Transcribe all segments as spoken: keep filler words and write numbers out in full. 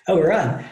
Oh, we're on.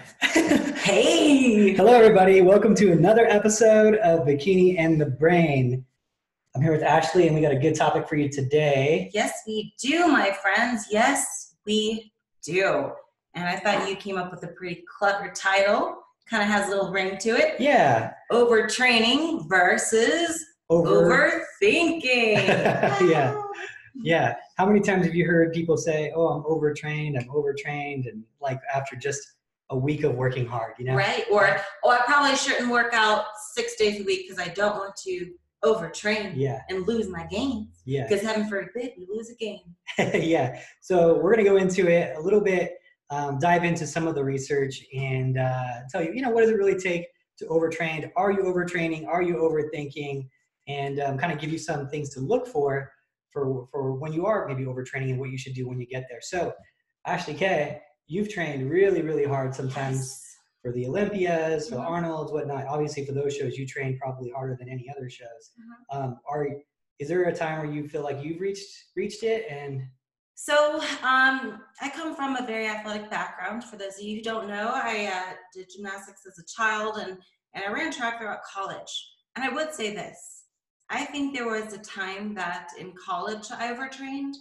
Hey! Hello, everybody. Welcome to another episode of Bikini and the Brain. I'm here with Ashley, and we got a good topic for you today. Yes, we do, my friends. Yes, we do. And I thought you came up with a pretty clever title. Kind of has a little ring to it. Yeah. Overtraining versus Over... overthinking. Yeah. Yeah. How many times have you heard people say, oh, I'm overtrained, I'm overtrained, and like after just a week of working hard, you know? Right. Or, oh, I probably shouldn't work out six days a week because I don't want to overtrain yeah. and lose my gains. Yeah. Because heaven forbid we lose a game. Yeah. So we're going to go into it a little bit, um, dive into some of the research and uh, tell you, you know, what does it really take to overtrain? Are you overtraining? Are you overthinking? And um, kind of give you some things to look for, for, for when you are maybe overtraining and what you should do when you get there. So Ashley K, you've trained really, really hard sometimes Yes. for the Olympias, for the Mm-hmm. Arnolds, whatnot. Obviously, for those shows, you train probably harder than any other shows. Mm-hmm. Um, are is there a time where you feel like you've reached reached it? And so um, I come from a very athletic background. For those of you who don't know, I uh, did gymnastics as a child, and and I ran track throughout college. And I would say this: I think there was a time that in college I overtrained.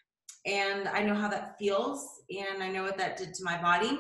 And I know how that feels, and I know what that did to my body.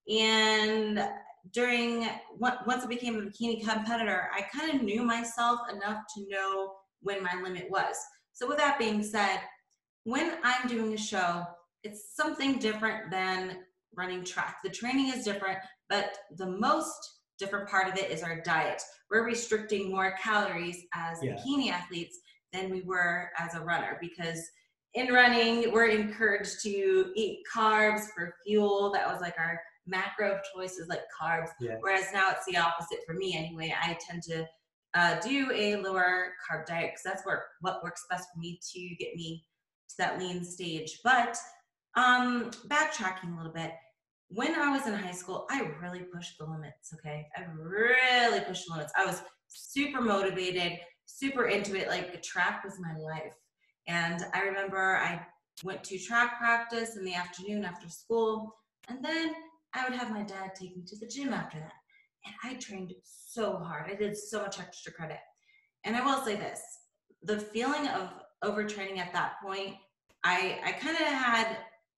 And during, once I became a bikini competitor, I kind of knew myself enough to know when my limit was. So with that being said, when I'm doing a show, it's something different than running track. The training is different, but the most different part of it is our diet. We're restricting more calories as yeah. bikini athletes than we were as a runner, because in running, we're encouraged to eat carbs for fuel. That was like our macro of choices, like carbs. Yeah. Whereas now it's the opposite for me anyway. I tend to uh, do a lower carb diet because that's where, what works best for me to get me to that lean stage. But um, backtracking a little bit, when I was in high school, I really pushed the limits, okay? I really pushed the limits. I was super motivated, super into it. Like, track was my life. And I remember I went to track practice in the afternoon after school, and then I would have my dad take me to the gym after that. And I trained so hard. I did so much extra credit. And I will say this, the feeling of overtraining at that point, I, I kind of had,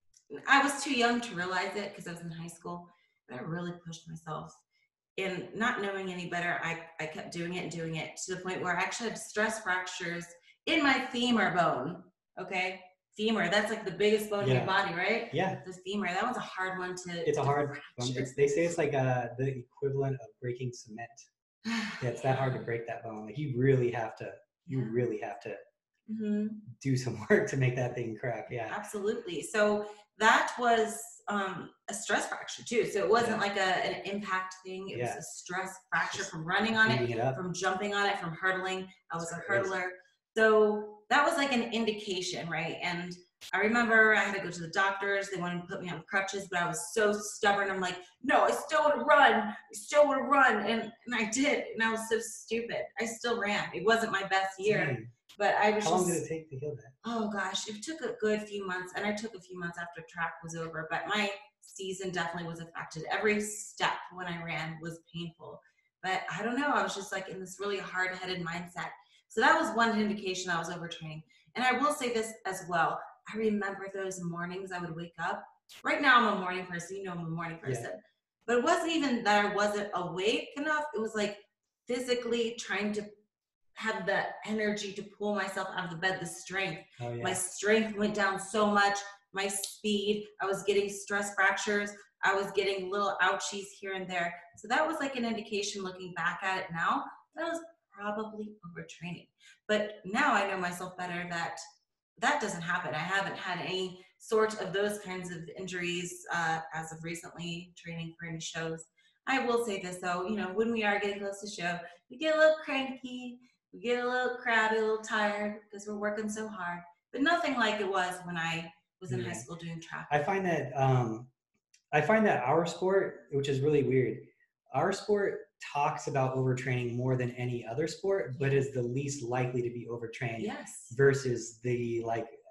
I was too young to realize it because I was in high school, but I really pushed myself. And not knowing any better, I, I kept doing it and doing it to the point where I actually had stress fractures in my femur bone, okay? Femur, that's like the biggest bone yeah. in your body, right? Yeah. The femur, that one's a hard one to It's a to hard bone. It's, they say it's like uh, the equivalent of breaking cement. Yeah, it's that hard to break that bone. Like you really have to, you yeah. really have to mm-hmm. do some work to make that thing crack. Yeah. Absolutely. So that was um, a stress fracture too. So it wasn't yeah. like a, an impact thing. It yeah. was a stress fracture Just from running on it, it from jumping on it, from hurdling. I was That's a crazy. hurdler. So that was like an indication, right? And I remember I had to go to the doctors. They wanted to put me on crutches, but I was so stubborn. I'm like, no, I still want to run. I still want to run. And, and I did. And I was so stupid. I still ran. It wasn't my best year. Dang. But I was How just, long did it take to heal that? Oh gosh, it took a good few months, and I took a few months after track was over, but my season definitely was affected. Every step when I ran was painful, but I don't know, I was just like in this really hard-headed mindset. So that was one indication I was overtraining. And I will say this as well, I remember those mornings I would wake up. Right now I'm a morning person, you know I'm a morning person, yeah. But it wasn't even that I wasn't awake enough, it was like physically trying to have the energy to pull myself out of the bed, the strength. Oh, yeah. My strength went down so much, my speed, I was getting stress fractures, I was getting little ouchies here and there. So that was like an indication looking back at it now, that was probably overtraining. But now I know myself better that that doesn't happen. I haven't had any sort of those kinds of injuries uh, as of recently training for any shows. I will say this though, you know, when we are getting close to show, we get a little cranky, we get a little crabby, a little tired because we're working so hard, but nothing like it was when I was in yeah. high school doing track. I find that um, I find that our sport, which is really weird, our sport talks about overtraining more than any other sport, but is the least likely to be overtrained. Yes. Versus the like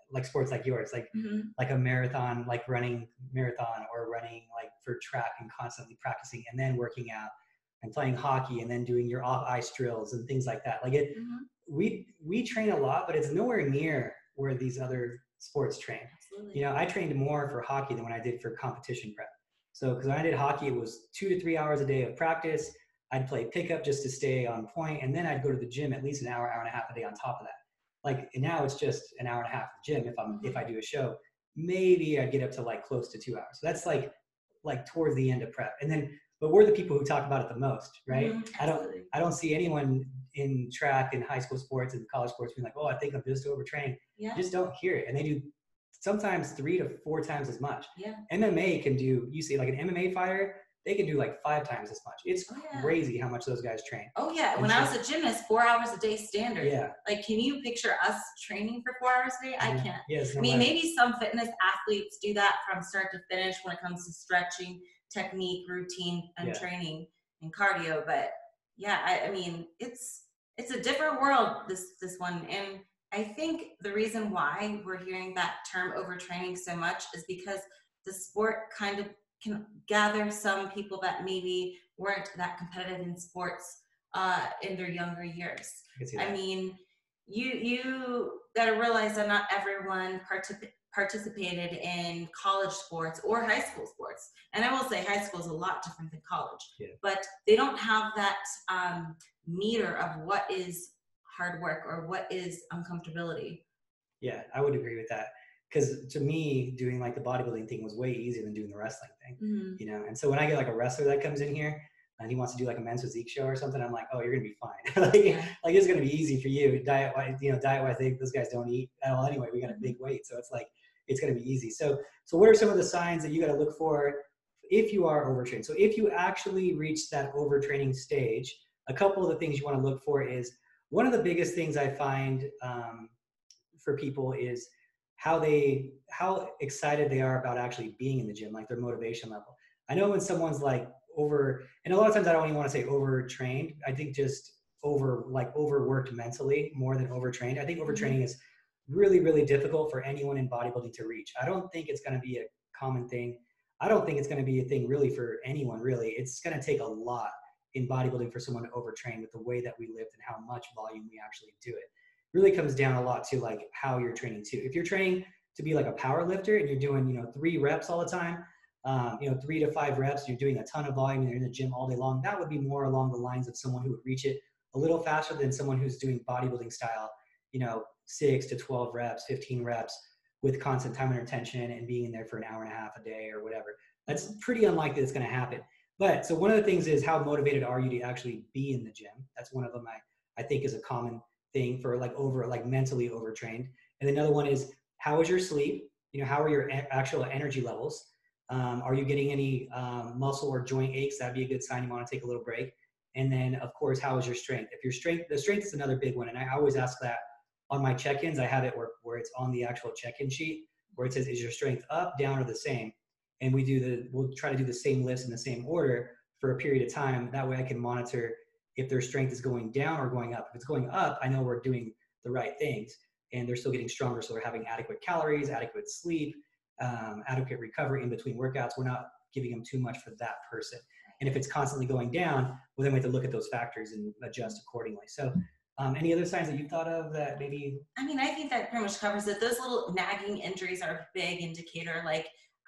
like sports like yours, like Mm-hmm. like a marathon, like running marathon or running like for track and constantly practicing and then working out and playing hockey and then doing your off ice drills and things like that. Like it, Mm-hmm. we we train a lot, but it's nowhere near where these other sports train. Absolutely. You know, I trained more for hockey than when I did for competition prep. So because when I did hockey, it was two to three hours a day of practice. I'd play pickup just to stay on point, and then I'd go to the gym at least an hour, hour and a half a day on top of that. Like now it's just an hour and a half of gym if I'm Mm-hmm. if I do a show. Maybe I'd get up to like close to two hours. So that's like like towards the end of prep. And then but we're the people who talk about it the most, right? Mm-hmm. I don't I don't see anyone in track and high school sports and college sports being like, oh, I think I'm just overtrained. Yeah. You just don't hear it. And they do sometimes three to four times as much. Yeah. M M A can do, you see like an M M A fighter, they can do like five times as much. It's Oh, yeah. crazy how much those guys train. Oh yeah. And When so- I was a gymnast, four hours a day standard. Yeah. Like, can you picture us training for four hours a day? I Yeah. can't. Yes. I mean, maybe some fitness athletes do that from start to finish when it comes to stretching, technique, routine, and Yeah. training and cardio. But yeah, I, I mean, it's it's a different world, this this one. And I think the reason why we're hearing that term overtraining so much is because the sport kind of can gather some people that maybe weren't that competitive in sports uh, in their younger years. I, can see I that. mean, you you got to realize that not everyone particip- participated in college sports or high school sports. And I will say high school is a lot different than college. Yeah. But they don't have that um, meter of what is hard work or what is uncomfortability. Yeah, I would agree with that. Because to me, doing like the bodybuilding thing was way easier than doing the wrestling thing. Mm-hmm. You know, and so when I get like a wrestler that comes in here and he wants to do like a men's physique show or something, I'm like, oh, you're gonna be fine. like, Yeah. like it's gonna be easy for you. Diet wise, you know, diet wise, they, those guys don't eat at all anyway. We got a big weight, so it's like it's gonna be easy. So, so what are some of the signs that you got to look for if you are overtrained? So if you actually reach that overtraining stage, a couple of the things you want to look for is one of the biggest things I find um, for people is how they how excited they are about actually being in the gym, like their motivation level. I know when someone's like over, and a lot of times I don't even want to say overtrained. I think just over like overworked mentally more than overtrained. I think overtraining is really, really difficult for anyone in bodybuilding to reach. I don't think it's going to be a common thing. I don't think it's going to be a thing really for anyone really. It's going to take a lot in bodybuilding for someone to overtrain with the way that we lived and how much volume we actually do it. Really comes down a lot to like how you're training too. If you're training to be like a power lifter and you're doing, you know, three reps all the time, um, you know, three to five reps, you're doing a ton of volume and you're in the gym all day long, that would be more along the lines of someone who would reach it a little faster than someone who's doing bodybuilding style, you know, six to twelve reps, fifteen reps with constant time and attention and being in there for an hour and a half a day or whatever. That's pretty unlikely it's going to happen. But so one of the things is how motivated are you to actually be in the gym? That's one of them I, I think is a common thing for like over, like mentally overtrained. And another one is how is your sleep? You know, how are your a- actual energy levels? Um, are you getting any um, muscle or joint aches? That'd be a good sign you want to take a little break. And then of course, how is your strength? If your strength, the strength is another big one. And I always ask that on my check-ins. I have it where, where it's on the actual check-in sheet where it says, is your strength up, down, or the same? And we do the, we'll try to do the same lifts in the same order for a period of time. That way I can monitor if their strength is going down or going up. If it's going up, I know we're doing the right things and they're still getting stronger. So they're having adequate calories, adequate sleep, um, adequate recovery in between workouts. We're not giving them too much for that person. And if it's constantly going down, well, then we have to look at those factors and adjust accordingly. So um, any other signs that you've thought of that maybe? I mean, I think that pretty much covers it. Those little nagging injuries are a big indicator. Like,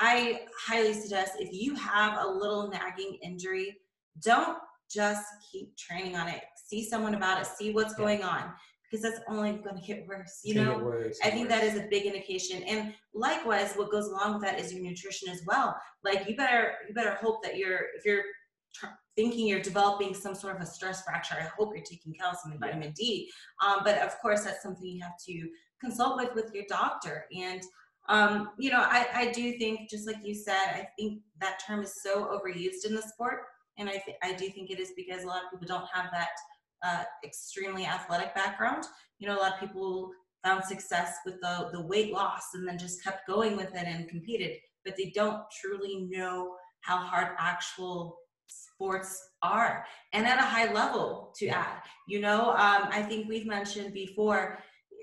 I highly suggest if you have a little nagging injury, don't just keep training on it. See someone about it. See what's Yeah. going on, because that's only going to get worse. You It's gonna know, get worse I and think worse. that is a big indication. And likewise, what goes along with that is your nutrition as well. Like, you better you better hope that you're if you're tr- thinking you're developing some sort of a stress fracture, I hope you're taking calcium and Yeah. vitamin D. Um, but of course, that's something you have to consult with with your doctor. And um, you know, I, I do think, just like you said, I think that term is so overused in the sport. And I, th- I do think it is because a lot of people don't have that uh, extremely athletic background. You know, a lot of people found success with the, the weight loss and then just kept going with it and competed, but they don't truly know how hard actual sports are, and at a high level to Yeah. add. You know, um, I think we've mentioned before,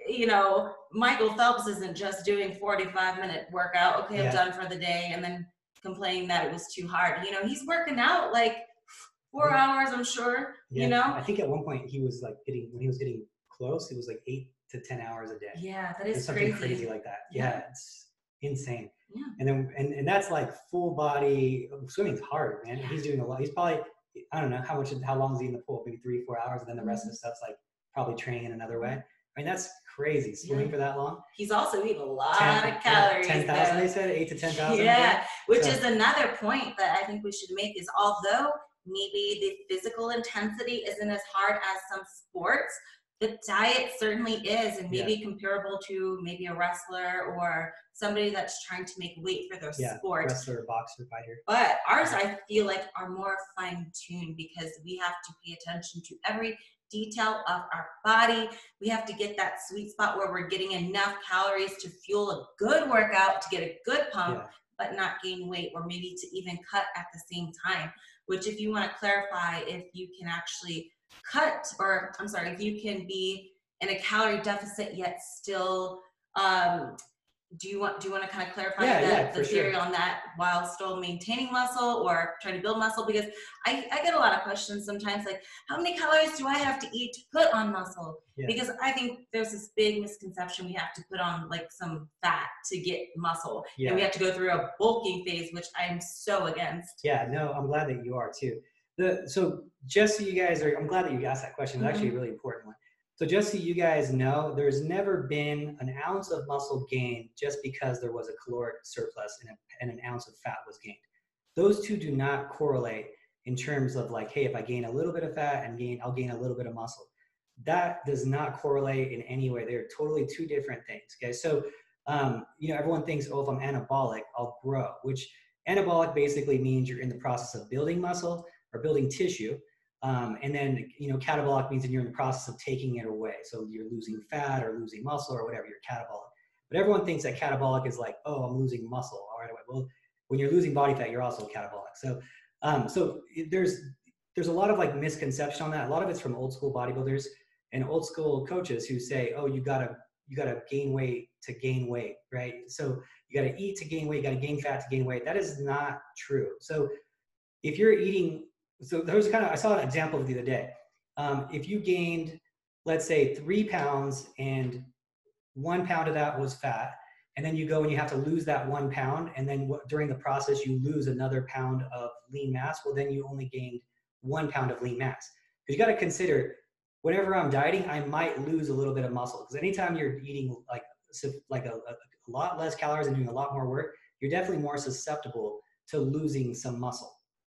you know, Michael Phelps isn't just doing forty-five minute workout. Okay, Yeah. I'm done for the day. And then complaining that it was too hard. You know, he's working out like four Yeah. hours, I'm sure, Yeah. you know? I think at one point he was like getting, when he was getting close, it was like eight to ten hours a day. Yeah, that It was is something crazy. crazy like that. Yeah. Yeah, it's insane. Yeah. And then, and, and that's like full body, swimming's hard, man. He's doing a lot. He's probably, I don't know how much, how long is he in the pool? Maybe three, four hours. And then the rest of the stuff's like probably training in another way. I mean, that's crazy. Swimming Yeah. for that long. He's also eating a lot ten, of calories. ten thousand, though. they said, eight to ten thousand. Yeah, which So- is another point that I think we should make is although maybe the physical intensity isn't as hard as some sports, the diet certainly is, and maybe comparable to maybe a wrestler or somebody that's trying to make weight for their Yeah, sport. wrestler, boxer, fighter. But ours, I feel like, are more fine-tuned because we have to pay attention to every detail of our body. We have to get that sweet spot where we're getting enough calories to fuel a good workout, to get a good pump, Yeah. but not gain weight, or maybe to even cut at the same time. Which, if you want to clarify, if you can actually cut, or I'm sorry, if you can be in a calorie deficit yet still, um, do you want do you want to kind of clarify Yeah, that, yeah, the for theory sure. on that while still maintaining muscle or trying to build muscle? Because I, I get a lot of questions sometimes like, how many calories do I have to eat to put on muscle? Yeah. Because I think there's this big misconception we have to put on like some fat to get muscle. Yeah. And we have to go through a bulking phase, which I'm so against. Yeah, no, I'm glad that you are too. The so just so you guys are, I'm glad that you asked that question. It's actually a really important one. So just so you guys know, there's never been an ounce of muscle gained just because there was a caloric surplus and, a, and an ounce of fat was gained. Those two do not correlate in terms of like, hey, if I gain a little bit of fat and gain, I'll gain a little bit of muscle. That does not correlate in any way. They're totally two different things. Okay, so um, you know, everyone thinks, oh, if I'm anabolic, I'll grow. Which anabolic basically means you're in the process of building muscle or building tissue. Um, and then, you know, catabolic means that you're in the process of taking it away. So you're losing fat or losing muscle or whatever, you're catabolic. But everyone thinks that catabolic is like, oh, I'm losing muscle. All right, well, when you're losing body fat, you're also catabolic. So, um, so there's, there's a lot of like misconception on that. A lot of it's from old school bodybuilders and old school coaches who say, oh, you gotta, you gotta gain weight to gain weight, right? So you gotta eat to gain weight, you gotta gain fat to gain weight. That is not true. So if you're eating, so there was kind of, I saw an example the other day. Um, if you gained, let's say three pounds and one pound of that was fat, and then you go and you have to lose that one pound, and then w- during the process you lose another pound of lean mass, well then you only gained one pound of lean mass. Because you got to consider, whenever I'm dieting, I might lose a little bit of muscle. Because anytime you're eating like, like a, a lot less calories and doing a lot more work, you're definitely more susceptible to losing some muscle.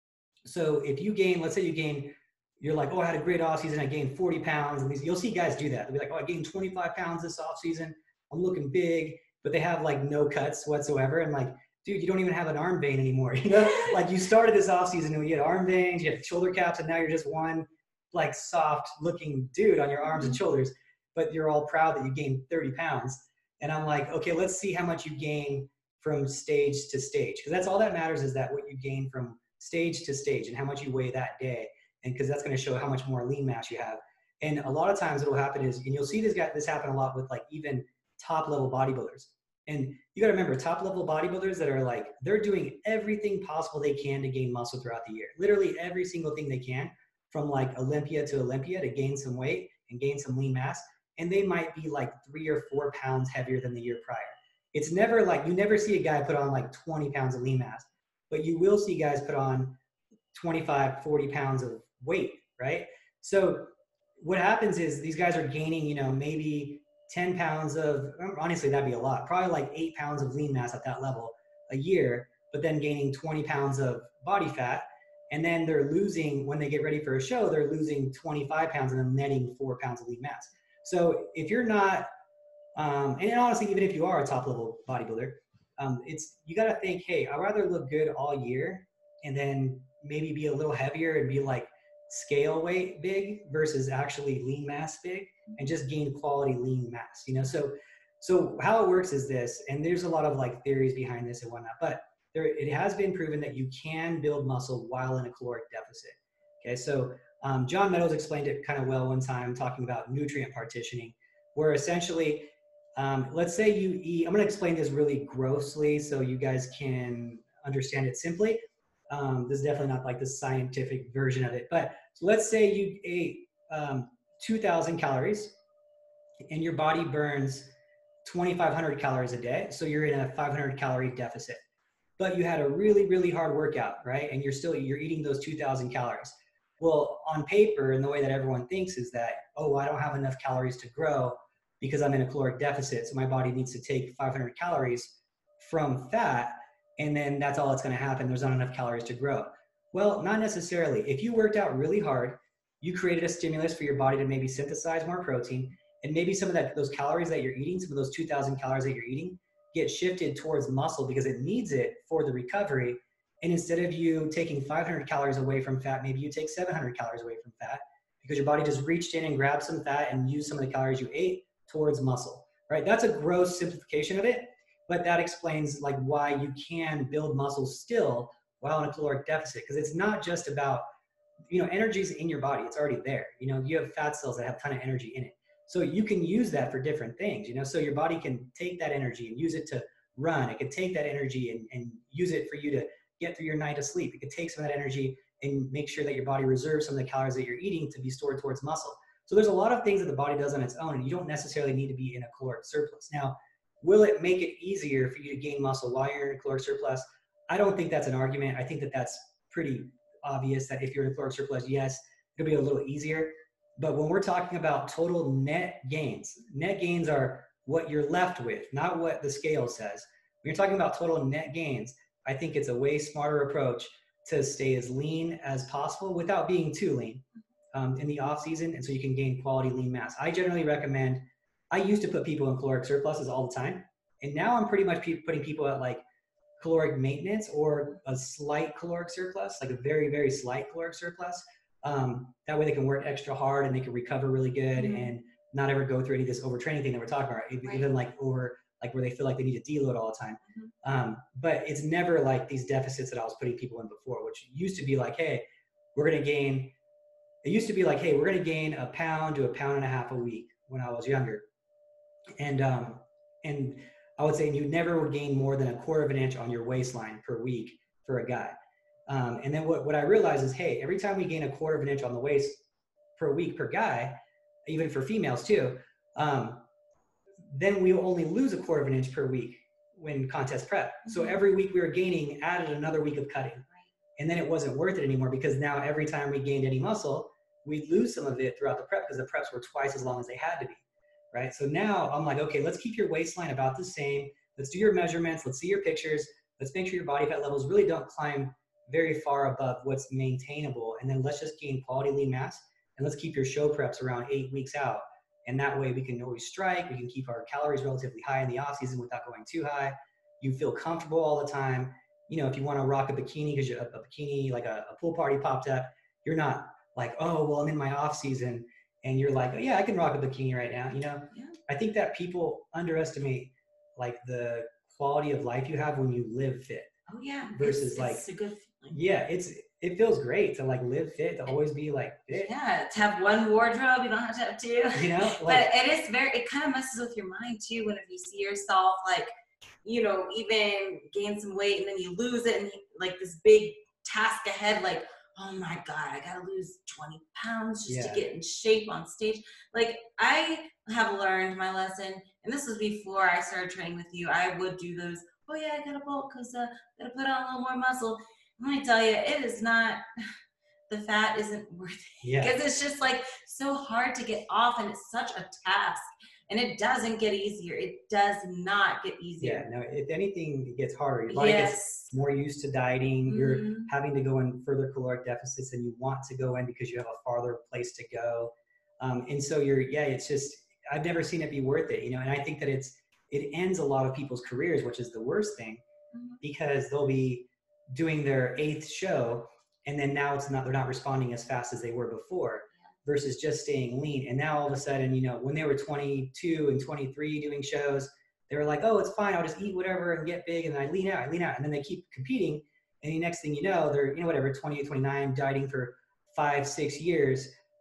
So if you gain, let's say you gain, you're like, oh, I had a great off season, I gained forty pounds, and these, you'll see guys do that. They'll be like, oh, I gained twenty-five pounds this off season, I'm looking big, but they have like no cuts whatsoever. And like, dude, you don't even have an arm vein anymore. You know, like you started this off season and you had arm veins, you had shoulder caps, and now you're just one like soft looking dude on your arms and shoulders, but you're all proud that you gained thirty pounds. And I'm like, okay, let's see how much you gain from stage to stage. Because that's all that matters, is that what you gain from stage to stage and how much you weigh that day. And because that's going to show how much more lean mass you have. And a lot of times what will happen is, and you'll see this guy, this happen a lot with like even top level bodybuilders. And you got to remember, top level bodybuilders that are like, they're doing everything possible they can to gain muscle throughout the year. Literally every single thing they can, from like Olympia to Olympia, to gain some weight and gain some lean mass. And they might be like three or four pounds heavier than the year prior. It's never like, you never see a guy put on like twenty pounds of lean mass, but you will see guys put on twenty-five, forty pounds of weight, right? So what happens is these guys are gaining, you know, maybe ten pounds of, honestly, that'd be a lot, probably like eight pounds of lean mass at that level a year, but then gaining twenty pounds of body fat. And then they're losing, when they get ready for a show, they're losing twenty-five pounds and then netting four pounds of lean mass. So if you're not, um, and honestly, even if you are a top level bodybuilder, um, it's, you got to think, hey, I'd rather look good all year and then maybe be a little heavier and be like scale weight big versus actually lean mass big and just gain quality lean mass, you know? So, so how it works is this, and there's a lot of like theories behind this and whatnot, but there, it has been proven that you can build muscle while in a caloric deficit. Okay. So, um, John Meadows explained it kind of well one time, talking about nutrient partitioning, where essentially, um, let's say you eat, I'm going to explain this really grossly so you guys can understand it simply. Um, this is definitely not like the scientific version of it, but so let's say you ate um, two thousand calories and your body burns twenty-five hundred calories a day. So you're in a five hundred calorie deficit, but you had a really, really hard workout, right? And you're still, you're eating those two thousand calories. Well, on paper, and the way that everyone thinks is that, oh, I don't have enough calories to grow because I'm in a caloric deficit. So my body needs to take five hundred calories from fat, and then that's all that's going to happen. There's not enough calories to grow. Well, not necessarily. If you worked out really hard, you created a stimulus for your body to maybe synthesize more protein, and maybe some of that, those calories that you're eating, some of those two thousand calories that you're eating, get shifted towards muscle because it needs it for the recovery. And instead of you taking five hundred calories away from fat, maybe you take seven hundred calories away from fat because your body just reached in and grabbed some fat and used some of the calories you ate towards muscle, right? That's a gross simplification of it, but that explains like why you can build muscle still while in a caloric deficit, because it's not just about, you know, energy is in your body. It's already there. You know, you have fat cells that have a ton of energy in it. So you can use that for different things, you know, so your body can take that energy and use it to run. It can take that energy and, and use it for you to get through your night of sleep. It can take some of that energy and make sure that your body reserves some of the calories that you're eating to be stored towards muscle. So there's a lot of things that the body does on its own, and you don't necessarily need to be in a caloric surplus. Now, will it make it easier for you to gain muscle while you're in a caloric surplus? I don't think that's an argument. I think that that's pretty obvious that if you're in a caloric surplus, yes, it'll be a little easier. But when we're talking about total net gains, net gains are what you're left with, not what the scale says. When you're talking about total net gains, I think it's a way smarter approach to stay as lean as possible without being too lean um, in the off season. And so you can gain quality lean mass. I generally recommend, I used to put people in caloric surpluses all the time. And now I'm pretty much pe- putting people at like caloric maintenance or a slight caloric surplus, like a very, very slight caloric surplus. Um, that way they can work extra hard and they can recover really good mm-hmm. and not ever go through any of this overtraining thing that we're talking about, even, right. even like over, like where they feel like they need to deload all the time. Mm-hmm. Um, but it's never like these deficits that I was putting people in before, which used to be like, hey, we're going to gain, it used to be like, hey, we're going to gain a pound to a pound and a half a week when I was younger. And, um, and I would say you never would gain more than a quarter of an inch on your waistline per week for a guy. Um, and then what, what I realized is, hey, every time we gain a quarter of an inch on the waist per week per guy, even for females too, um, then we only lose a quarter of an inch per week when contest prep. Mm-hmm. So every week we were gaining added another week of cutting. Right. And then it wasn't worth it anymore because now every time we gained any muscle, we'd lose some of it throughout the prep because the preps were twice as long as they had to be, right? So now I'm like, okay, let's keep your waistline about the same. Let's do your measurements. Let's see your pictures. Let's make sure your body fat levels really don't climb very far above what's maintainable. And then let's just gain quality lean mass and let's keep your show preps around eight weeks out. And that way we can always strike. We can keep our calories relatively high in the off season without going too high. You feel comfortable all the time. You know, if you want to rock a bikini because a, a bikini, like a, a pool party popped up, you're not like, oh, well, I'm in my off season. And you're like, oh, yeah, I can rock a bikini right now. You know, yeah. I think that people underestimate like the quality of life you have when you live fit. Oh yeah. Versus it's, like, it's a good feeling. Yeah, it's, it feels great to like live fit, to always be like fit. Yeah, to have one wardrobe, you don't have to have two. You know, like, but it is very, it kind of messes with your mind too whenever you see yourself like, you know, even gain some weight and then you lose it and like this big task ahead, like, oh my God, I gotta lose twenty pounds just yeah. to get in shape on stage. Like I have learned my lesson, and this was before I started training with you. I would do those, oh yeah, I gotta bulk because uh, I gotta put on a little more muscle. Let me tell you, it is not, the fat isn't worth it. Yeah. Because it's just like so hard to get off and it's such a task. And it doesn't get easier. It does not get easier. Yeah, no, if anything, it gets harder. Your body yes. gets more used to dieting. Mm-hmm. You're having to go in further caloric deficits than you want to go in because you have a farther place to go. Um, and so you're, yeah, it's just, I've never seen it be worth it, you know, and I think that it's, it ends a lot of people's careers, which is the worst thing mm-hmm. because they'll be doing their eighth show and then now it's not, they're not responding as fast as they were before yeah. versus just staying lean. And now all of a sudden, you know, when they were twenty-two and twenty-three doing shows, they were like, oh, it's fine. I'll just eat whatever and get big. And then I lean out, I lean out. And then they keep competing. And the next thing you know, they're, you know, whatever, twenty-eight, twenty-nine, dieting for five, six years.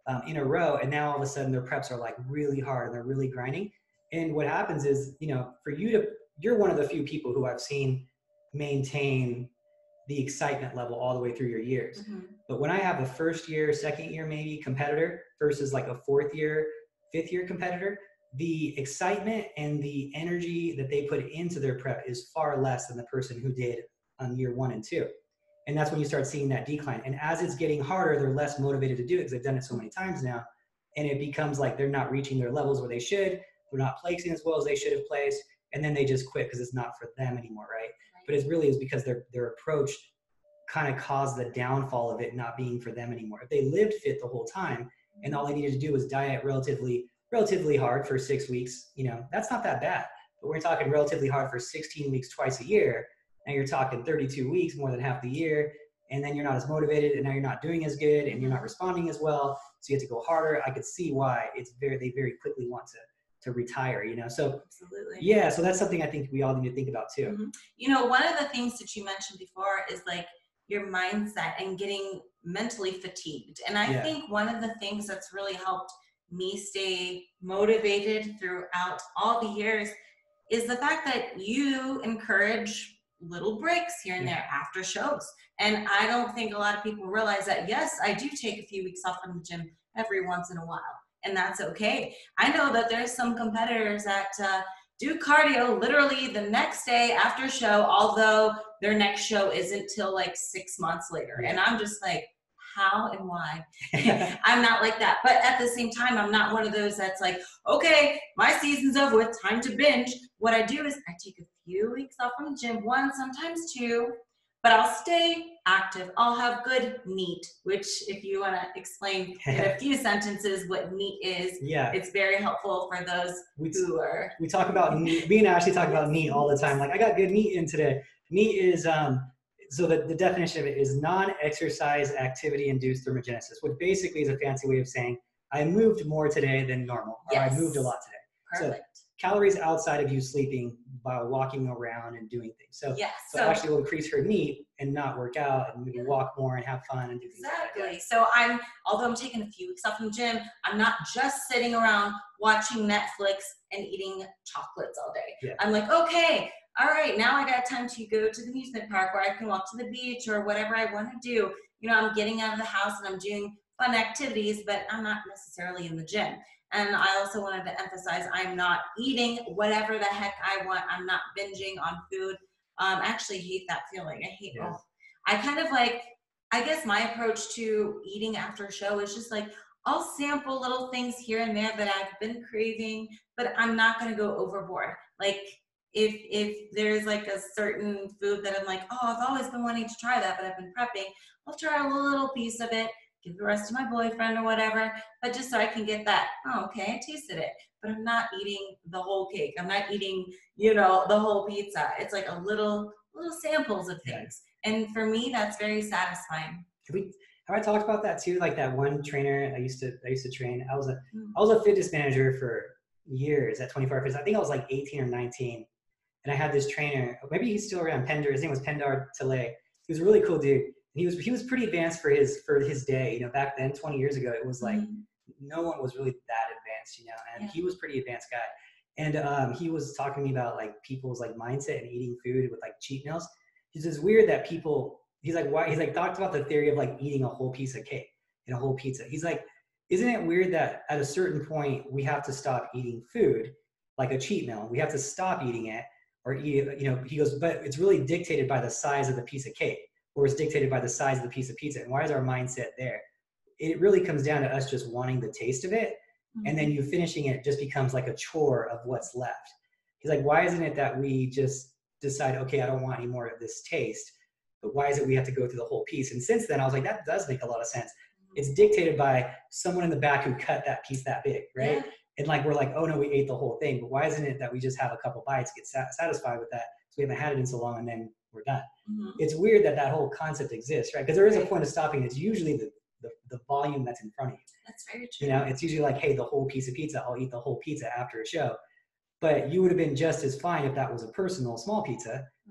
um, in a row. And now all of a sudden their preps are like really hard and they're really grinding. And what happens is, you know, for you to, you're one of the few people who I've seen maintain the excitement level all the way through your years. Mm-hmm. But when I have a first year, second year, maybe competitor versus like a fourth year, fifth year competitor, the excitement and the energy that they put into their prep is far less than the person who did on year one and two. And that's when you start seeing that decline. And as it's getting harder, they're less motivated to do it because they've done it so many times now. And it becomes like they're not reaching their levels where they should. They're not placing as well as they should have placed. And then they just quit because it's not for them anymore, right? Right. But it really is because their their approach kind of caused the downfall of it not being for them anymore. If they lived fit the whole time and all they needed to do was diet relatively relatively hard for six weeks, you know, that's not that bad. But we're talking relatively hard for sixteen weeks twice a year. Now you're talking thirty-two weeks, more than half the year, and then you're not as motivated, and now you're not doing as good, and you're not responding as well. So you have to go harder. I could see why it's very they very quickly want to to retire, you know. So absolutely, yeah. So that's something I think we all need to think about too. Mm-hmm. You know, one of the things that you mentioned before is like your mindset and getting mentally fatigued. And I yeah. think one of the things that's really helped me stay motivated throughout all the years is the fact that you encourage little breaks here and yeah. there after shows. And I don't think a lot of people realize that, yes, I do take a few weeks off from the gym every once in a while, and that's okay. I know that there's some competitors that uh, do cardio literally the next day after show, although their next show isn't till like six months later. Yeah. And I'm just like, how and why? I'm not like that. But at the same time, I'm not one of those that's like, okay, my season's over with, time to binge. What I do is I take a few weeks off from the gym, one, sometimes two, but I'll stay active. I'll have good NEAT, which if you want to explain in a few sentences what NEAT is, yeah. it's very helpful for those we, who are. We talk about NEAT. Me and Ashley talk about NEAT all the time. Like, I got good NEAT in today. NEAT is, um, so the, the definition of it is non-exercise activity-induced thermogenesis, which basically is a fancy way of saying I moved more today than normal, or yes. I moved a lot today. Perfect. So calories outside of you sleeping by walking around and doing things. So, yes. so, so actually will increase her NEAT and not work out and maybe walk more and have fun and do things exactly. like that. So I'm, although I'm taking a few weeks off from the gym, I'm not just sitting around watching Netflix and eating chocolates all day. Yeah. I'm like, okay, all right, now I got time to go to the amusement park where I can walk to the beach or whatever I want to do. You know, I'm getting out of the house and I'm doing fun activities, but I'm not necessarily in the gym. And I also wanted to emphasize I'm not eating whatever the heck I want. I'm not binging on food. Um, I actually hate that feeling. I hate yeah. oh, I kind of like, I guess my approach to eating after a show is just like, I'll sample little things here and there that I've been craving, but I'm not going to go overboard. Like, If if there's like a certain food that I'm like, oh, I've always been wanting to try that, but I've been prepping, I'll try a little piece of it, give the rest to my boyfriend or whatever, but just so I can get that, oh, okay, I tasted it, but I'm not eating the whole cake. I'm not eating, you know, the whole pizza. It's like a little, little samples of things. Yeah. And for me, that's very satisfying. Have we, have I talked about that too? Like that one trainer I used to, I used to train. I was a, mm. I was a fitness manager for years at twenty-four Fitness. I think I was like eighteen or nineteen. And I had this trainer, maybe he's still around, Pender. His name was Pendar Tilley. He was a really cool dude. And he was he was pretty advanced for his for his day. You know, back then, twenty years ago, it was like mm-hmm. no one was really that advanced, you know. And yeah. he was a pretty advanced guy. And um, he was talking to me about like people's like mindset and eating food with like cheat meals. He says, it's weird that people. He's like, why? He's like talked about the theory of like eating a whole piece of cake and a whole pizza. He's like, isn't it weird that at a certain point we have to stop eating food like a cheat meal? We have to stop eating it. Or eat, you know, he goes, but it's really dictated by the size of the piece of cake, or it's dictated by the size of the piece of pizza. And why is our mindset there? It really comes down to us just wanting the taste of it. Mm-hmm. And then you finishing it just becomes like a chore of what's left. He's like, why isn't it that we just decide, okay, I don't want any more of this taste, but why is it we have to go through the whole piece? And since then I was like, that does make a lot of sense. Mm-hmm. It's dictated by someone in the back who cut that piece that big, right? Yeah. And like, we're like, oh no, we ate the whole thing. But why isn't it that we just have a couple bites, get sat- satisfied with that? So we haven't had it in so long and then we're done. Mm-hmm. It's weird that that whole concept exists, right? Because there is a point of stopping. It's usually the, the, the volume that's in front of you. That's very true. You know, it's usually like, hey, the whole piece of pizza, I'll eat the whole pizza after a show. But you would have been just as fine if that was a personal small pizza. Right.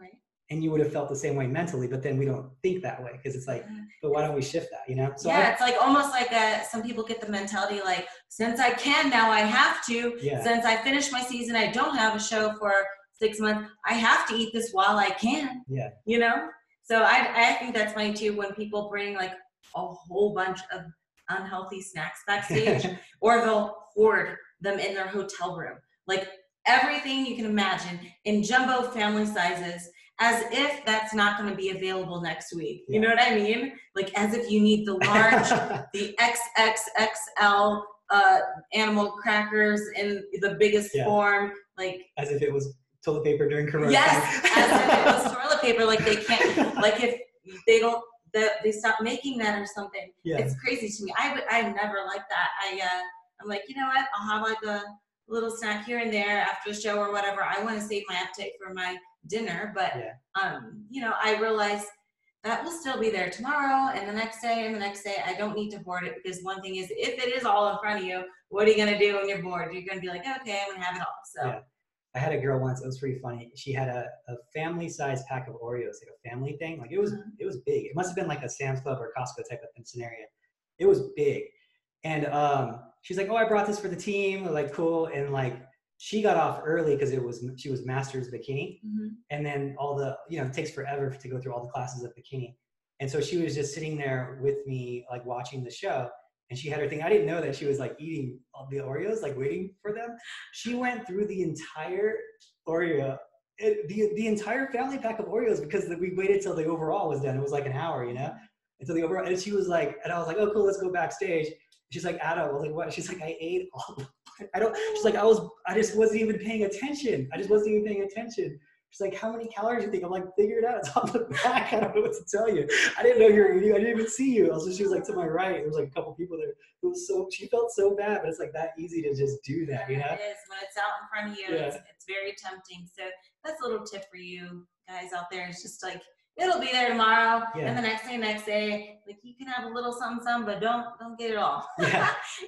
and you would have felt the same way mentally, but then we don't think that way because it's like, but why don't we shift that, you know? So yeah, I, it's like almost like a, some people get the mentality like, since I can now, I have to. Yeah. Since I finished my season, I don't have a show for six months. I have to eat this while I can. Yeah. You know? So I, I think that's funny too when people bring like a whole bunch of unhealthy snacks backstage, or they'll hoard them in their hotel room. Like everything you can imagine in jumbo family sizes, as if that's not going to be available next week. You know what I mean? Like as if you need the large, the X X X L uh, animal crackers in the biggest yeah. form. Like as if it was toilet paper during Corona. Yes, as if it was toilet paper. Like they can't, like if they don't, the, they stop making that or something. Yeah. It's crazy to me. I would, I never like that. I, uh, I'm like, you know what? I'll have like a little snack here and there after the show or whatever. I want to save my appetite for my dinner, but yeah. um, you know, I realize that will still be there tomorrow and the next day and the next day. I don't need to hoard it because one thing is, if it is all in front of you, what are you gonna do when you're bored? You're gonna be like, okay, I'm gonna have it all. So yeah. I had a girl once, it was pretty funny. She had a, a family-sized pack of Oreos, like a family thing. Like it was, mm-hmm. it was big. It must have been like a Sam's Club or Costco type of scenario. It was big. And um, she's like, oh, I brought this for the team. We're like, cool. And like, she got off early because it was, she was master's bikini. Mm-hmm. And then all the, you know, it takes forever to go through all the classes of bikini. And so she was just sitting there with me, like watching the show. And she had her thing. I didn't know that she was like eating all the Oreos, like waiting for them. She went through the entire Oreo, it, the, the entire family pack of Oreos because we waited till the overall was done. It was like an hour, you know, until the overall. And she was like, and I was like, oh, cool, let's go backstage. She's like, Adam, I was like, what? She's like, I ate all the, I don't, she's like, I was, I just wasn't even paying attention. I just wasn't even paying attention. She's like, how many calories do you think? I'm like, figure it out. It's on the back. I don't know what to tell you. I didn't know you were eating. I didn't even see you. Also, she was like to my right. There was like a couple people there. It was so, she felt so bad, but it's like that easy to just do that, you know? It is. When it's out in front of you, yeah. it's, it's very tempting. So that's a little tip for you guys out there. It's just like, it'll be there tomorrow, yeah. and the next day, next day, like you can have a little something, something, but don't don't get it all. Yeah.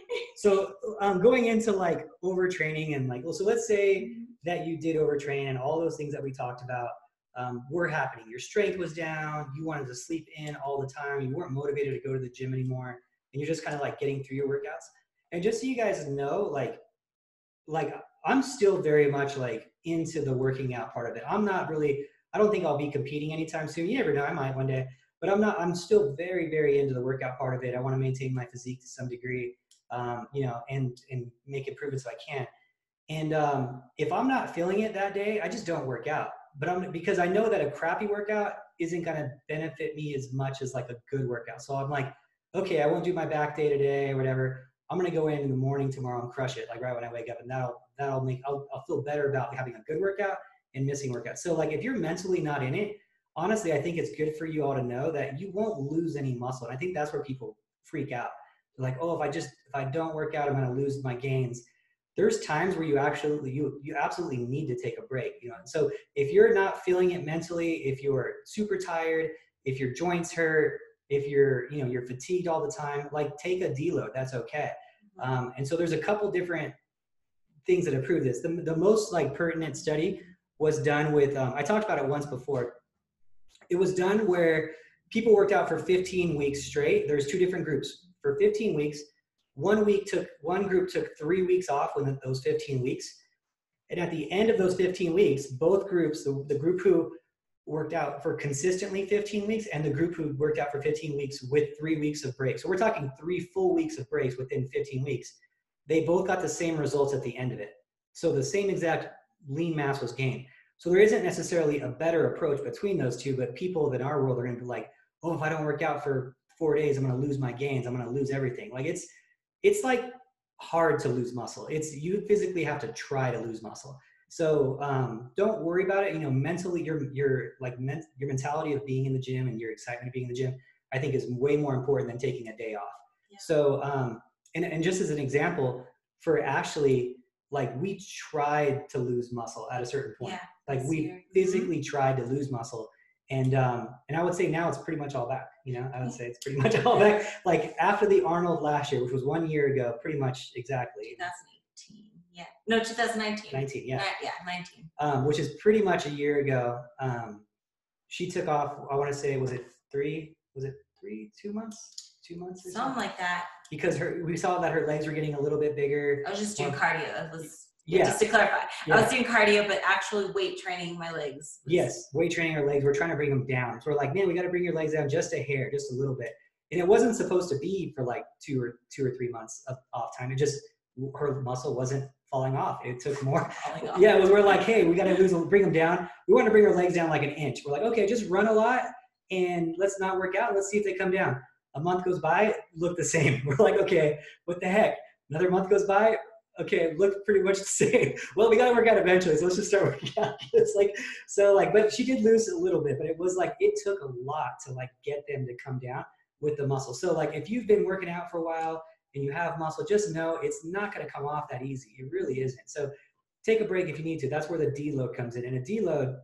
So um, going into like overtraining and like, well, so let's say that you did overtrain and all those things that we talked about um, were happening. Your strength was down. You wanted to sleep in all the time. You weren't motivated to go to the gym anymore, and you're just kind of like getting through your workouts. And just so you guys know, like, like I'm still very much like into the working out part of it. I'm not really. I don't think I'll be competing anytime soon. You never know, I might one day, but I'm not, I'm still very, very into the workout part of it. I want to maintain my physique to some degree, um, you know, and, and make improvements if I can. And um, if I'm not feeling it that day, I just don't work out. But I'm, because I know that a crappy workout isn't going to benefit me as much as like a good workout. So I'm like, okay, I won't do my back day today or whatever. I'm going to go in in the morning tomorrow and crush it. Like right when I wake up, and that'll, that'll make, I'll, I'll feel better about having a good workout and missing workouts. So like if you're mentally not in it, honestly, I think it's good for you all to know that you won't lose any muscle. And I think that's where people freak out. They're like, oh, if I just, if I don't work out, I'm going to lose my gains. There's times where you actually, you, you absolutely need to take a break, you know? So if you're not feeling it mentally, if you're super tired, if your joints hurt, if you're, you know, you're fatigued all the time, like take a deload, that's okay. Um, and so there's a couple different things that have proved this. The, the most like pertinent study was done with, um, I talked about it once before. It was done where people worked out for fifteen weeks straight. There's two different groups. For fifteen weeks, one week took, one group took three weeks off within those fifteen weeks. And at the end of those fifteen weeks, both groups, the, the group who worked out for consistently fifteen weeks and the group who worked out for fifteen weeks with three weeks of breaks. So we're talking three full weeks of breaks within fifteen weeks. They both got the same results at the end of it. So the same exact lean mass was gained. So there isn't necessarily a better approach between those two, but people in our world are going to be like, oh, if I don't work out for four days, I'm going to lose my gains. I'm going to lose everything. Like it's, it's like hard to lose muscle. It's, you physically have to try to lose muscle. So um, don't worry about it. You know, mentally, your, your like ment your mentality of being in the gym and your excitement of being in the gym, I think is way more important than taking a day off. Yeah. So, um, and, and just as an example for Ashley, like we tried to lose muscle at a certain point. Yeah, like we physically tried to lose muscle. And, um, and I would say now it's pretty much all back, you know, I would say it's pretty much all back. Like after the Arnold last year, which was one year ago, pretty much exactly. twenty eighteen. Yeah. No, two thousand nineteen. nineteen, yeah. Yeah, nineteen. Um, which is pretty much a year ago. Um, she took off, I want to say, was it three, was it three, two months, two months or Something something? like that. Because her, we saw that her legs were getting a little bit bigger. I was just doing More- cardio. That was, Yeah. just to clarify. Yeah. I was doing cardio, but actually weight training my legs. was- Yes, weight training her legs. We're trying to bring them down. So we're like, man, we got to bring your legs down just a hair, just a little bit. And it wasn't supposed to be for like two or two or three months of off time. It just, her muscle wasn't falling off. It took more. Falling off. Yeah, it was, we're like, hey, we got to lose, bring them down. We want to bring our legs down like an inch. We're like, okay, just run a lot and let's not work out. Let's see if they come down. A month goes by, look the same. We're like, okay, what the heck? Another month goes by, okay, look pretty much the same. Well, we got to work out eventually, so let's just start working out. It's like, so like, but she did lose a little bit, but it was like, it took a lot to like get them to come down with the muscle. So like, if you've been working out for a while and you have muscle, just know it's not going to come off that easy. It really isn't. So take a break if you need to. That's where the deload comes in. And a deload,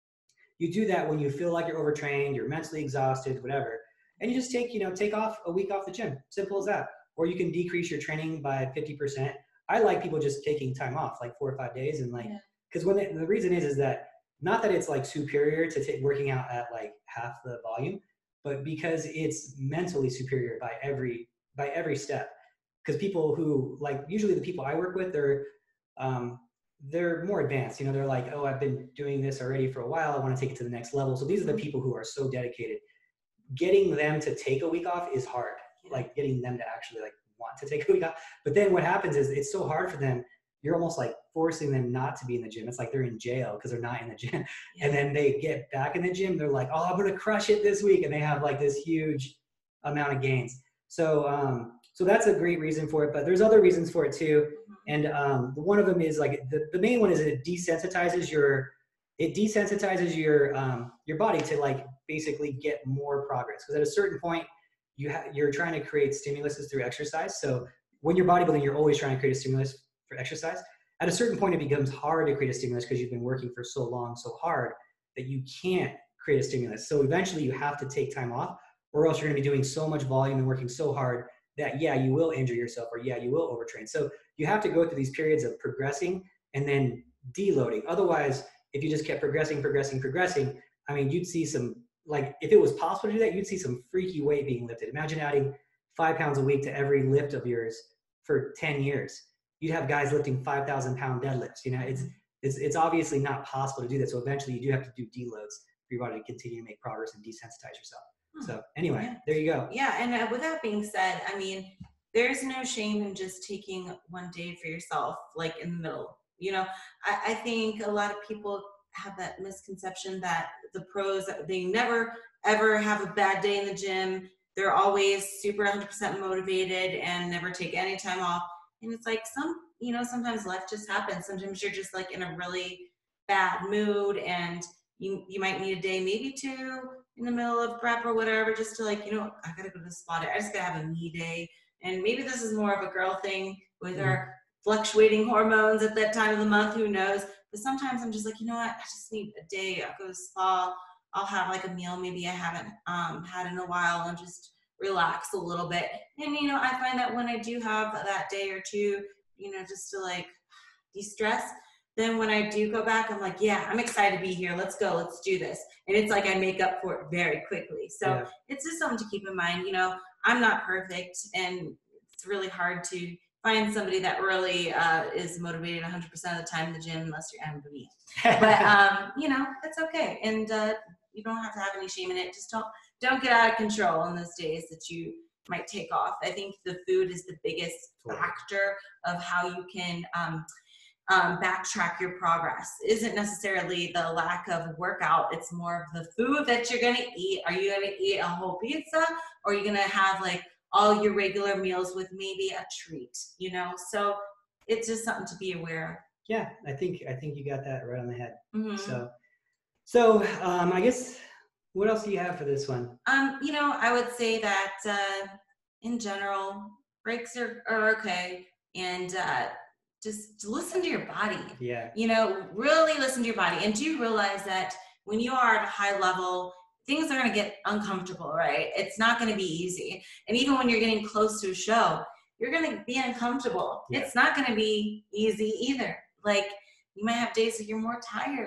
you do that when you feel like you're overtrained, you're mentally exhausted, whatever. And you just take, you know, take off a week off the gym. Simple as that. Or you can decrease your training by fifty percent. I like people just taking time off, like four or five days. And like, because when it, the reason is, is that not that it's like superior to t- working out at like half the volume, but because it's mentally superior by every, by every step. Because people who like, usually the people I work with, they're, um, they're more advanced. You know, they're like, oh, I've been doing this already for a while. I want to take it to the next level. So these are the people who are so dedicated. Getting them to take a week off is hard. Like getting them to actually like want to take a week off. But then what happens is it's so hard for them. You're almost like forcing them not to be in the gym. It's like they're in jail because they're not in the gym. Yeah. And then they get back in the gym. They're like, oh, I'm going to crush it this week. And they have like this huge amount of gains. So, um, so that's a great reason for it, but there's other reasons for it too. And, um, one of them is like, the, the main one is it desensitizes your, it desensitizes your, um, your body to like basically get more progress. Cause at a certain point you ha- you're trying to create stimuluses through exercise. So when you're bodybuilding, you're always trying to create a stimulus for exercise. At a certain point, it becomes hard to create a stimulus because you've been working for so long, so hard that you can't create a stimulus. So eventually you have to take time off, or else you're going to be doing so much volume and working so hard that, yeah, you will injure yourself, or yeah, you will overtrain. So you have to go through these periods of progressing and then deloading. Otherwise, if you just kept progressing, progressing, progressing, I mean, you'd see some, like, if it was possible to do that, you'd see some freaky weight being lifted. Imagine adding five pounds a week to every lift of yours for ten years. You'd have guys lifting five thousand pound deadlifts. You know, it's, it's, it's obviously not possible to do that. So eventually you do have to do deloads for your body to continue to make progress and desensitize yourself. Hmm. So anyway, Yeah. there you go. Yeah, and uh, with that being said, I mean, there's no shame in just taking one day for yourself, like in the middle. You know, I, I think a lot of people have that misconception that the pros, they never ever have a bad day in the gym. They're always super one hundred percent motivated and never take any time off. And it's like some, you know, sometimes life just happens. Sometimes you're just like in a really bad mood and you you might need a day, maybe two in the middle of prep or whatever, just to like, you know, I gotta go to the spa day. I just gotta have a me day. And maybe this is more of a girl thing with Mhm. our fluctuating hormones at that time of the month, who knows? But sometimes I'm just like, you know what, I just need a day. I'll go to the spa, I'll have like a meal maybe I haven't um, had in a while and just relax a little bit. And, you know, I find that when I do have that day or two, you know, just to like de-stress, then when I do go back, I'm like, yeah, I'm excited to be here. Let's go. Let's do this. And it's like I make up for it very quickly. So Yeah. it's just something to keep in mind. You know, I'm not perfect, and it's really hard to find somebody that really uh, is motivated one hundred percent of the time in the gym unless you're Adam me. But, um, you know, that's okay. And uh, you don't have to have any shame in it. Just don't don't get out of control on those days that you might take off. I think the food is the biggest factor of how you can um, um, backtrack your progress. It isn't necessarily the lack of workout. It's more of the food that you're going to eat. Are you going to eat a whole pizza, or are you going to have like all your regular meals with maybe a treat, you know? So it's just something to be aware Yeah, I think I think you got that right on the head. of. Mhm. So, so um, I guess what else do you have for this one? Um, you know, I would say that uh, in general, breaks are, are okay, and uh, just listen to your body. Yeah, You know, really listen to your body, and do realize that when you are at a high level, things are going to get uncomfortable, right? It's not going to be easy, and even when you're getting close to a show, you're going to be uncomfortable. Yeah. It's not going to be easy either. Like, you might have days that you're more tired.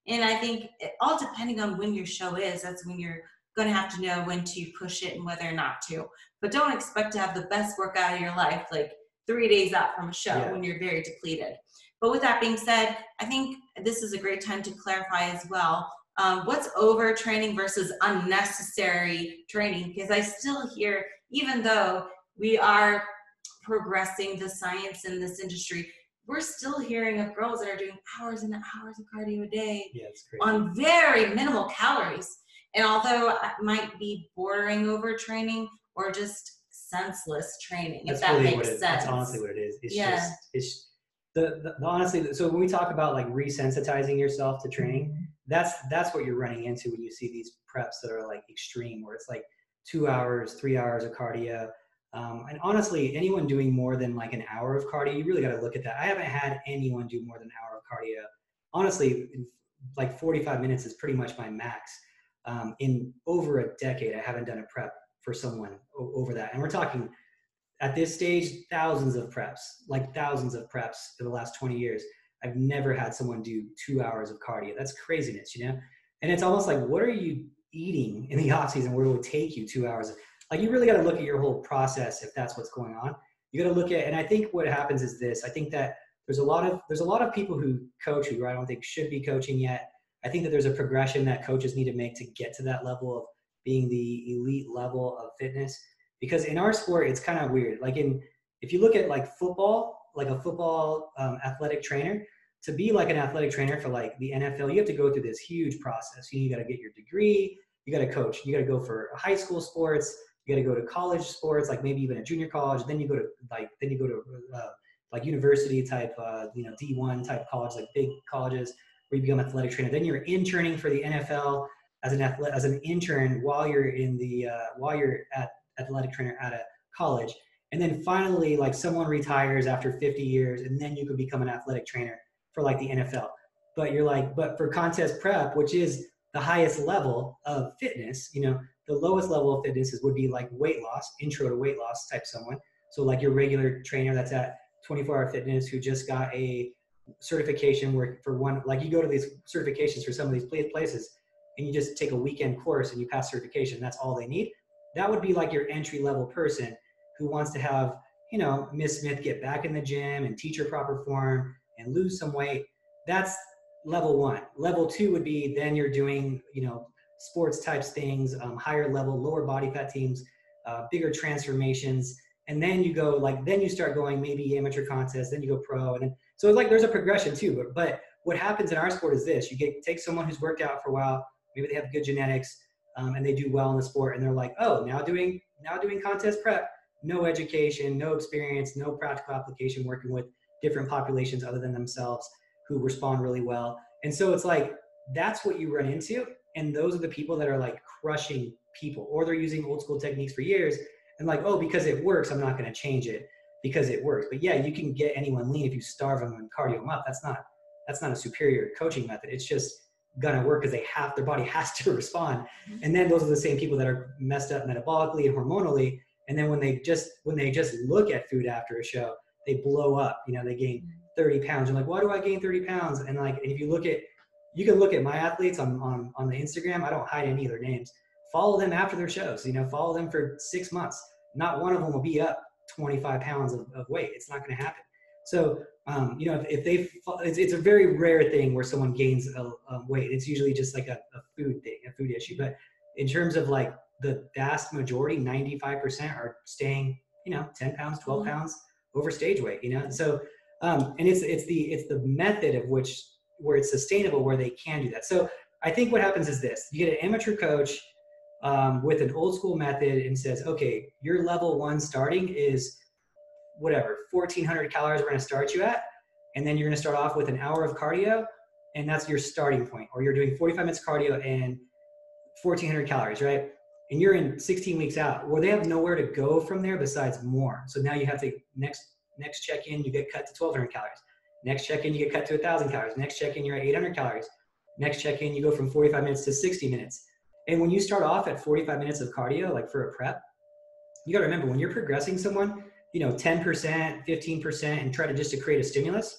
And I think it, all depending on when your show is, that's when you're going to have to know when to push it and whether or not to. But don't expect to have the best workout of your life like three days out from a show Yeah. when you're very depleted. But with that being said, I think this is a great time to clarify as well. Um, what's overtraining versus unnecessary training? Because I still hear, even though we are progressing the science in this industry, we're still hearing of girls that are doing hours and hours of cardio a day Yeah, it's crazy. on very minimal calories. And although it might be bordering overtraining or just senseless training, That's if that really makes what it, sense. That's honestly what it is. It's Yeah. just, it's the, the, the honestly, so when we talk about like resensitizing yourself to training, that's, that's what you're running into when you see these preps that are like extreme, where it's like two hours, three hours of cardio. Um, and honestly, anyone doing more than like an hour of cardio, you really got to look at that. I haven't had anyone do more than an hour of cardio. Honestly, like forty-five minutes is pretty much my max. Um, in over a decade, I haven't done a prep for someone o- over that. And we're talking at this stage, thousands of preps, like thousands of preps for the last twenty years. I've never had someone do two hours of cardio. That's craziness, you know? And it's almost like, what are you eating in the off season where it would take you two hours? Like, you really got to look at your whole process if that's what's going on. You got to look at, and I think what happens is this. I think that there's a lot of there's a lot of people who coach who I don't think should be coaching yet. I think that there's a progression that coaches need to make to get to that level of being the elite level of fitness. Because in our sport, it's kind of weird. Like in, if you look at like football, like a football um, athletic trainer, to be like an athletic trainer for like the N F L, you have to go through this huge process. You, you got to get your degree. You got to coach. You got to go for high school sports. You got to go to college sports, like maybe even a junior college. Then you go to like, then you go to uh, like university type, uh, you know, D one type college, like big colleges where you become an athletic trainer. Then you're interning for the N F L as an athlete, as an intern while you're in the, uh, while you're at athletic trainer at a college. And then finally, like someone retires after fifty years, and then you could become an athletic trainer for like the N F L. But you're like, but for contest prep, which is the highest level of fitness, you know, the lowest level of fitness is, would be like weight loss, intro to weight loss type someone. So like your regular trainer that's at twenty-four hour fitness who just got a certification where for one, like you go to these certifications for some of these places and you just take a weekend course and you pass certification. That's all they need. That would be like your entry level person who wants to have, you know, Miss Smith get back in the gym and teach her proper form and lose some weight. That's level one. Level two would be then you're doing, you know, sports types things, um, higher level, lower body fat teams, uh, bigger transformations. And then you go like, then you start going maybe amateur contests, then you go pro. And then, so it's like, there's a progression too, but, but what happens in our sport is this: you get, take someone who's worked out for a while, maybe they have good genetics, um, and they do well in the sport. And they're like, oh, now doing, now doing contest prep, no education, no experience, no practical application, working with different populations other than themselves who respond really well. And so it's like, that's what you run into. And those are the people that are like crushing people, or they're using old school techniques for years and like, oh, because it works, I'm not going to change it because it works. But yeah, you can get anyone lean if you starve them and cardio them up. That's not, that's not a superior coaching method. It's just going to work because they have, their body has to respond. And then those are the same people that are messed up metabolically and hormonally. And then when they just, when they just look at food after a show, they blow up, you know, they gain thirty pounds. You're like, why do I gain thirty pounds? And like, if you look at, you can look at my athletes on, on, on the Instagram. I don't hide any of their names. Follow them after their shows, you know, follow them for six months. Not one of them will be up twenty-five pounds of, of weight. It's not going to happen. So, um, you know, if, if they, it's, it's a very rare thing where someone gains a, a weight. It's usually just like a, a food thing, a food issue. But in terms of like the vast majority, ninety-five percent are staying, you know, ten pounds, twelve pounds over stage weight, you know? So, um, and it's, it's the, it's the method of which, where it's sustainable, where they can do that. So I think what happens is this: you get an amateur coach um, with an old school method and says, okay, your level one starting is whatever, fourteen hundred calories we're going to start you at. And then you're going to start off with an hour of cardio, and that's your starting point. Or you're doing forty-five minutes cardio and fourteen hundred calories, right? And you're in sixteen weeks out. Well, they have nowhere to go from there besides more. So now you have to, next, next check-in, you get cut to twelve hundred calories. Next check-in, you get cut to one thousand calories. Next check-in, you're at eight hundred calories. Next check-in, you go from forty-five minutes to sixty minutes. And when you start off at forty-five minutes of cardio, like for a prep, you got to remember, when you're progressing someone, you know, ten percent, fifteen percent, and try to just to create a stimulus,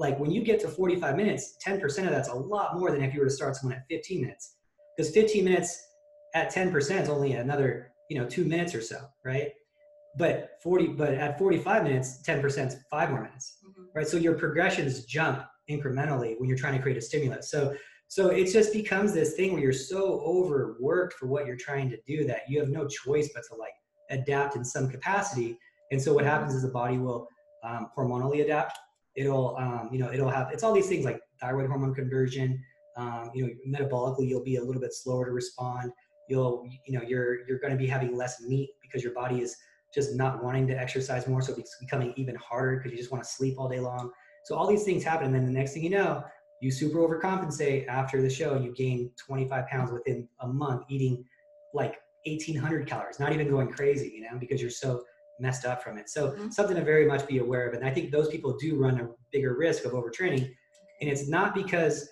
like when you get to forty-five minutes, ten percent of that's a lot more than if you were to start someone at fifteen minutes, because fifteen minutes at ten percent is only another, you know, two minutes or so, right? But forty, but at forty-five minutes, ten percent is five more minutes, mm-hmm. right? So your progressions jump incrementally when you're trying to create a stimulus. So, so it just becomes this thing where you're so overworked for what you're trying to do that you have no choice but to like adapt in some capacity. And so what happens is the body will um, hormonally adapt. It'll, um, you know, it'll have, it's all these things like thyroid hormone conversion. Um, you know, metabolically, you'll be a little bit slower to respond. You'll, you know, you're, you're going to be having less meat because your body is just not wanting to exercise more. So it's becoming even harder because you just want to sleep all day long. So all these things happen. And then the next thing you know, you super overcompensate after the show. You gain twenty-five pounds within a month eating like eighteen hundred calories, not even going crazy, you know, because you're so messed up from it. So mm-hmm. something to very much be aware of. And I think those people do run a bigger risk of overtraining. And it's not because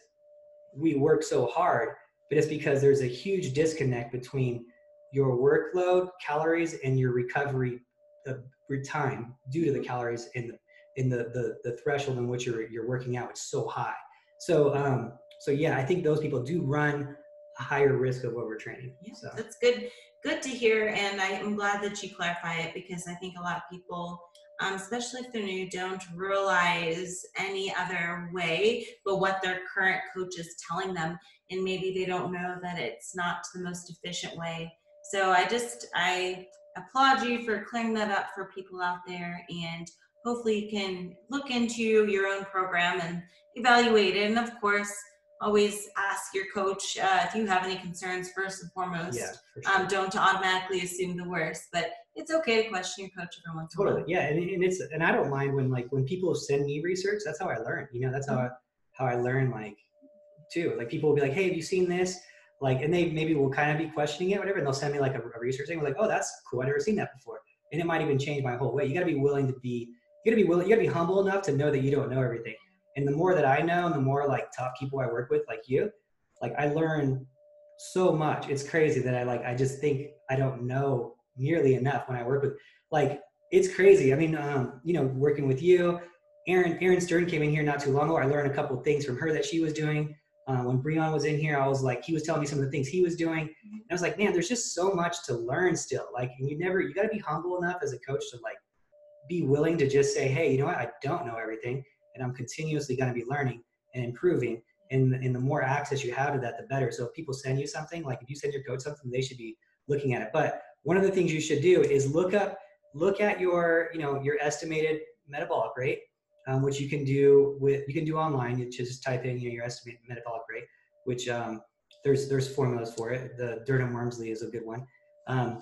we work so hard, but it's because there's a huge disconnect between your workload, calories, and your recovery uh, time due to the calories in the in the, the the threshold in which you're you're working out. It's so high. So um so yeah, I think those people do run a higher risk of overtraining. Yeah, so that's good. Good to hear, and I'm glad that you clarify it, because I think a lot of people, um, especially if they're new, don't realize any other way but what their current coach is telling them, and maybe they don't know that it's not the most efficient way. So I just, I applaud you for clearing that up for people out there, and hopefully you can look into your own program and evaluate it. And of course, always ask your coach uh, if you have any concerns first and foremost. Yeah, for sure. Um, don't automatically assume the worst, but it's okay to question your coach every once in a while. Totally, yeah, and, and it's and I don't mind when like when people send me research. That's how I learn. You know, that's how I, how I learn like too. Like people will be like, hey, have you seen this? Like, and they maybe will kind of be questioning it, whatever, and they'll send me like a, a research thing. We're like, oh, that's cool. I've never seen that before, and it might even change my whole way. You got to be willing to be. You got to be willing. You got to be humble enough to know that you don't know everything. And the more that I know, and the more like top people I work with, like you, like I learn so much. It's crazy that I like, I just think I don't know nearly enough when I work with, like, it's crazy. I mean, um, you know, working with you, Erin, Erin Stern came in here not too long ago. I learned a couple of things from her that she was doing. Uh, when Breon was in here, I was like, he was telling me some of the things he was doing. And I was like, man, there's just so much to learn still. Like, and you never, you got to be humble enough as a coach to like, be willing to just say, hey, you know what? I don't know everything. And I'm continuously going to be learning and improving. And, and the more access you have to that, the better. So if people send you something, like if you send your coach something, they should be looking at it. But one of the things you should do is look up, look at your, you know, your estimated metabolic rate, um, which you can do with, you can do online. You just type in, you know, your estimated metabolic rate, which um, there's, there's formulas for it. The Durham-Wormsley is a good one. Um,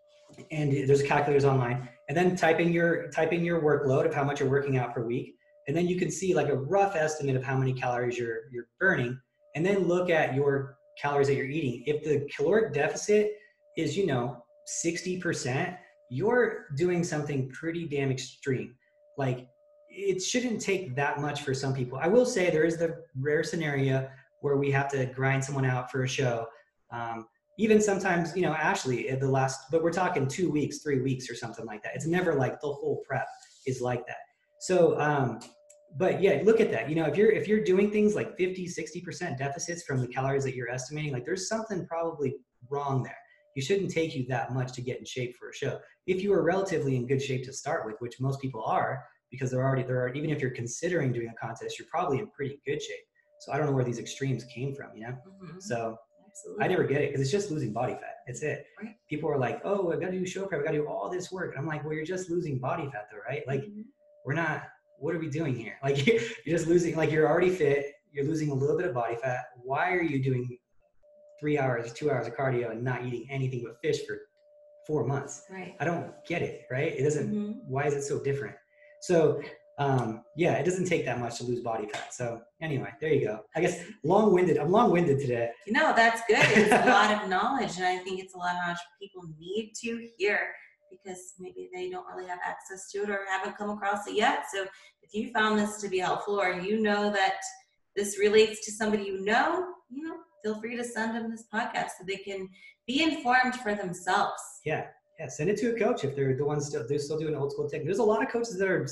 and there's calculators online, and then type in your, type in your workload of how much you're working out per week. And then you can see like a rough estimate of how many calories you're, you're burning, and then look at your calories that you're eating. If the caloric deficit is, you know, sixty percent, you're doing something pretty damn extreme. Like, it shouldn't take that much for some people. I will say there is the rare scenario where we have to grind someone out for a show. Um, even sometimes, you know, Ashley at the last, but we're talking two weeks, three weeks or something like that. It's never like the whole prep is like that. So, um, but yeah, look at that. You know, if you're, if you're doing things like fifty, sixty percent deficits from the calories that you're estimating, like there's something probably wrong there. You shouldn't take you that much to get in shape for a show. If you are relatively in good shape to start with, which most people are, because they're already, there are, even if you're considering doing a contest, you're probably in pretty good shape. So I don't know where these extremes came from, you know? Mm-hmm. So absolutely. I never get it, because it's just losing body fat. It's it. Right. People are like, oh, I've got to do show prep. I've got to do all this work. And I'm like, well, you're just losing body fat though, right? Like, mm-hmm. we're not, what are we doing here? Like, you're just losing, like you're already fit. You're losing a little bit of body fat. Why are you doing three hours, two hours of cardio and not eating anything but fish for four months? Right. I don't get it, right? It doesn't, mm-hmm. why is it so different? So, um, yeah, it doesn't take that much to lose body fat. So anyway, there you go. I guess long-winded, I'm long-winded today. No, that's good. It's a lot of knowledge, and I think it's a lot of knowledge people need to hear, because maybe they don't really have access to it or haven't come across it yet. So if you found this to be helpful, or you know that this relates to somebody you know, you know, feel free to send them this podcast so they can be informed for themselves. Yeah. Yeah. Send it to a coach if they're the ones still, they're still doing old school technique. There's a lot of coaches that are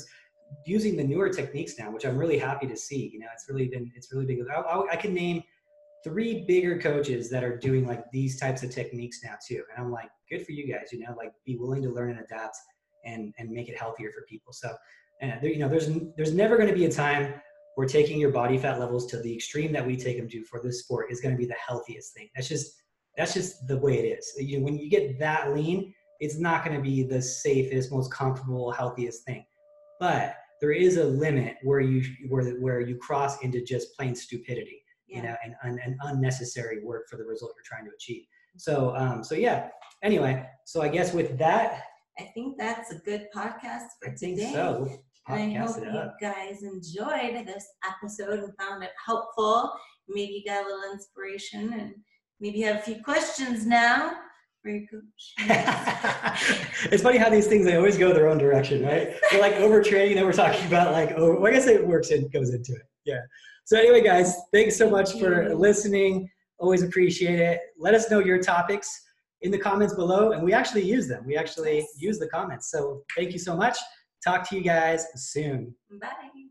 using the newer techniques now, which I'm really happy to see. You know, it's really been, it's really big. I, I, I can name three bigger coaches that are doing like these types of techniques now too. And I'm like, good for you guys, you know, like be willing to learn and adapt and, and make it healthier for people. So, and there, you know, there's, there's never going to be a time where taking your body fat levels to the extreme that we take them to for this sport is going to be the healthiest thing. That's just, that's just the way it is. You know, when you get that lean, it's not going to be the safest, most comfortable, healthiest thing. But there is a limit where you where where you cross into just plain stupidity, yeah. you know, and, and and unnecessary work for the result you're trying to achieve. So um so yeah. Anyway, so I guess with that, I think that's a good podcast for I think today. so. And I hope you guys enjoyed this episode and found it helpful. Maybe you got a little inspiration and maybe you have a few questions now. Very good. It's funny how these things, they always go their own direction, right? We're like overtraining, then we're talking about like, oh, well, I guess it works and goes into it. Yeah. So anyway, guys, thanks so much for listening. Always appreciate it. let us know your topics in the comments below, and we actually use them. We actually use the comments. So thank you so much. Talk to you guys soon. Bye.